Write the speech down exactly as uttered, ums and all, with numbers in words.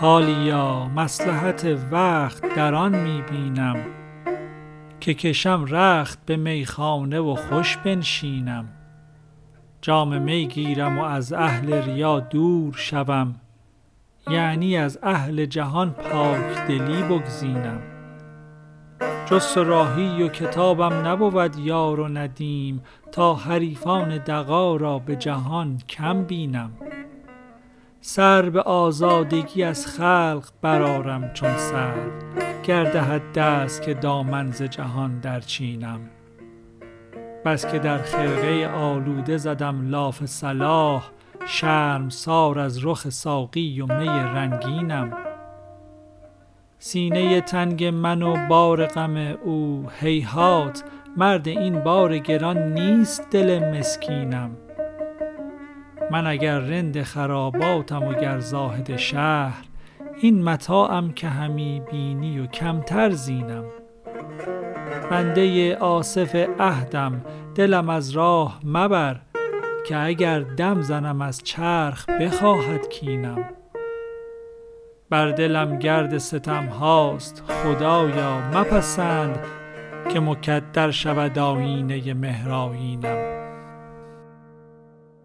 حالیا مصلحت وقت در آن می بینم، که کشم رخت به میخانه و خوش بنشینم. جام می گیرم و از اهل ریا دور شوم، یعنی از اهل جهان پاک دلی بگزینم. جز صراحی و کتابم نبود یار و ندیم، تا حریفان دغا را به جهان کم بینم. سر به آزادگی از خلق برآرم چون سرو، گر دهد دست که دامن ز جهان در چینم. بس که در خرقه آلوده زدم لاف صلاح، شرمسار از رخ ساقی و می رنگینم. سینه تنگ من و بار غم او هیهات، مرد این بار گران نیست دل مسکینم. من اگر رند خراباتم و گر زاهد شهر، این متاعم که همی بینی و کمتر زینم. بنده آصف عهدم دلم از راه مبر، که اگر دم زنم از چرخ بخواهد کینم. بر دلم گرد ستم هاست خدایا مپسند، که مکدر شود آیینه مهرآیینم.